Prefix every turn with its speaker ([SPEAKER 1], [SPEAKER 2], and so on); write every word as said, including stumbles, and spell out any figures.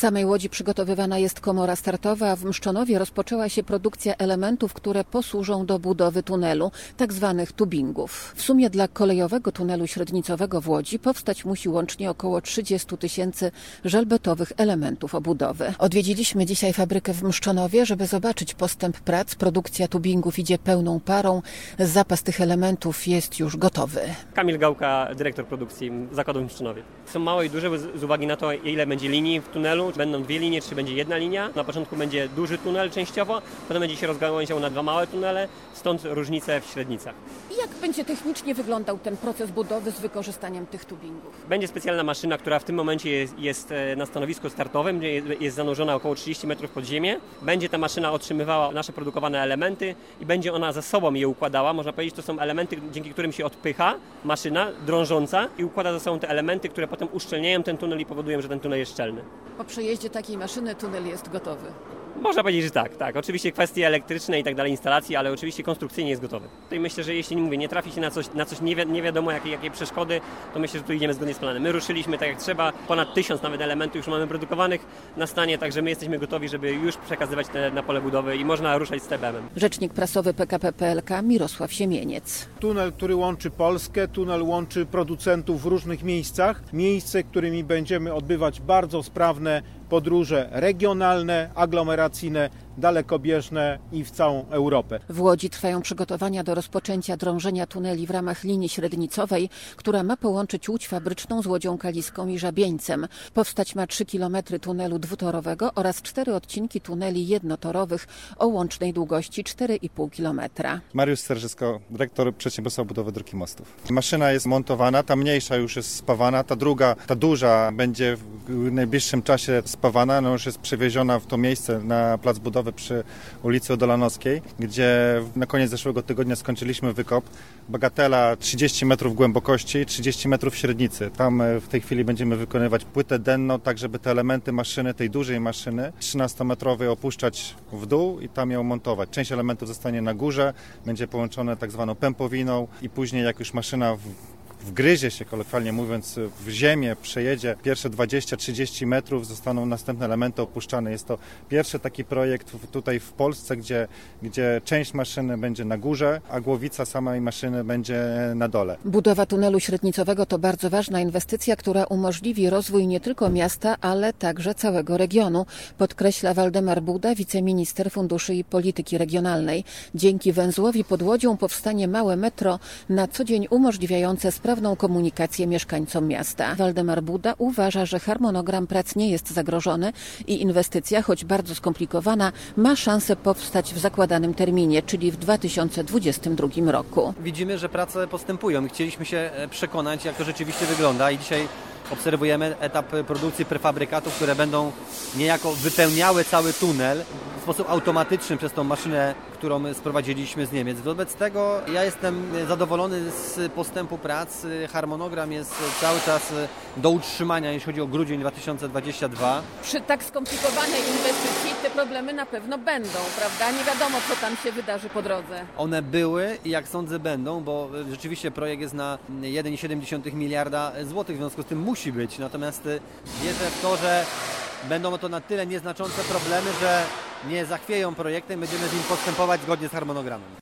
[SPEAKER 1] samej Łodzi przygotowywana jest komora startowa, a w Mszczonowie rozpoczęła się produkcja elementów, które posłużą do budowy tunelu, tak zwanych tubingów. W sumie dla kolejowego tunelu średnicowego w Łodzi powstać musi łącznie około trzydzieści tysięcy żelbetowych elementów obudowy. Odwiedziliśmy dzisiaj fabrykę w Mszczonowie, żeby zobaczyć postęp prac. Produkcja tubingów idzie pełną parą. Zapas tych elementów jest już gotowy.
[SPEAKER 2] Kamil Gałka, dyrektor produkcji zakładu w Mszczonowie. Są małe i duże z uwagi na to, ile będzie linii w tunelu. Będą dwie linie, czy będzie jedna linia. Na początku będzie duży tunel częściowo, potem będzie się rozgałęział na dwa małe tunele, stąd różnice w średnicach.
[SPEAKER 1] I jak będzie technicznie wyglądał ten proces budowy z wykorzystaniem tych tubingów?
[SPEAKER 2] Będzie specjalna maszyna, która w tym momencie jest, jest na stanowisku startowym, gdzie jest zanurzona około trzydzieści metrów pod ziemię. Będzie ta maszyna otrzymywała nasze produkowane elementy i będzie ona ze sobą je układała. Można powiedzieć, to są elementy, dzięki którym się odpycha maszyna drążąca i układa ze sobą te elementy, które potem uszczelniają ten tunel i powodują, że ten tunel jest szczelny.
[SPEAKER 1] Po przejeździe takiej maszyny tunel jest gotowy.
[SPEAKER 2] Można powiedzieć, że tak, tak. Oczywiście kwestie elektryczne i tak dalej, instalacji, ale oczywiście konstrukcyjnie jest gotowy. I myślę, że jeśli, nie mówię, nie trafi się na coś, na coś nie, wi- nie wiadomo jakie, jakie przeszkody, to myślę, że tu idziemy zgodnie z planem. My ruszyliśmy tak jak trzeba, ponad tysiąc nawet elementów już mamy produkowanych na stanie, także my jesteśmy gotowi, żeby już przekazywać te na pole budowy i można ruszać z T B M-em.
[SPEAKER 1] Rzecznik prasowy P K P P L K Mirosław Siemieniec.
[SPEAKER 3] Tunel, który łączy Polskę, tunel łączy producentów w różnych miejscach. Miejsce, którymi będziemy odbywać bardzo sprawne podróże regionalne, aglomeracyjne, dalekobieżne i w całą Europę.
[SPEAKER 1] W Łodzi trwają przygotowania do rozpoczęcia drążenia tuneli w ramach linii średnicowej, która ma połączyć Łódź Fabryczną z Łodzią Kaliską i Żabieńcem. Powstać ma trzy kilometry tunelu dwutorowego oraz cztery odcinki tuneli jednotorowych o łącznej długości cztery i pół kilometra.
[SPEAKER 4] Mariusz Serżysko, dyrektor Przedsiębiorstwa Budowy Dróg i Mostów. Maszyna jest montowana, ta mniejsza już jest spawana, ta druga, ta duża będzie w najbliższym czasie spawana, no już jest przewieziona w to miejsce na plac budowy przy ulicy Odolanowskiej, gdzie na koniec zeszłego tygodnia skończyliśmy wykop. Bagatela trzydzieści metrów głębokości, trzydzieści metrów średnicy. Tam w tej chwili będziemy wykonywać płytę denną, tak żeby te elementy maszyny, tej dużej maszyny trzynastometrowej opuszczać w dół i tam ją montować. Część elementów zostanie na górze, będzie połączone tak zwaną pępowiną i później jak już maszyna w wgryzie się, kolokwialnie mówiąc, w ziemię, przejedzie pierwsze dwadzieścia trzydzieści metrów, zostaną następne elementy opuszczane. Jest to pierwszy taki projekt tutaj w Polsce, gdzie, gdzie część maszyny będzie na górze, a głowica samej maszyny będzie na dole.
[SPEAKER 1] Budowa tunelu średnicowego to bardzo ważna inwestycja, która umożliwi rozwój nie tylko miasta, ale także całego regionu, podkreśla Waldemar Buda, wiceminister Funduszy i Polityki Regionalnej. Dzięki węzłowi pod Łodzią powstanie małe metro, na co dzień umożliwiające sprawę sprawną komunikację mieszkańcom miasta. Waldemar Buda uważa, że harmonogram prac nie jest zagrożony i inwestycja, choć bardzo skomplikowana, ma szansę powstać w zakładanym terminie, czyli w dwa tysiące dwudziestym drugim roku.
[SPEAKER 5] Widzimy, że prace postępują. Chcieliśmy się przekonać, jak to rzeczywiście wygląda i dzisiaj obserwujemy etap produkcji prefabrykatów, które będą niejako wypełniały cały tunel w sposób automatyczny przez tą maszynę, którą sprowadziliśmy z Niemiec. Wobec tego ja jestem zadowolony z postępu prac. Harmonogram jest cały czas do utrzymania, jeśli chodzi o grudzień dwa tysiące dwudziesty drugi.
[SPEAKER 1] Przy tak skomplikowanej inwestycji te problemy na pewno będą, prawda? Nie wiadomo, co tam się wydarzy po drodze.
[SPEAKER 5] One były i jak sądzę będą, bo rzeczywiście projekt jest na jeden przecinek siedem miliarda złotych, w związku z tym musi być. Natomiast wierzę w to, że będą to na tyle nieznaczące problemy, że nie zachwieją projektem, będziemy z nim postępować zgodnie z harmonogramem.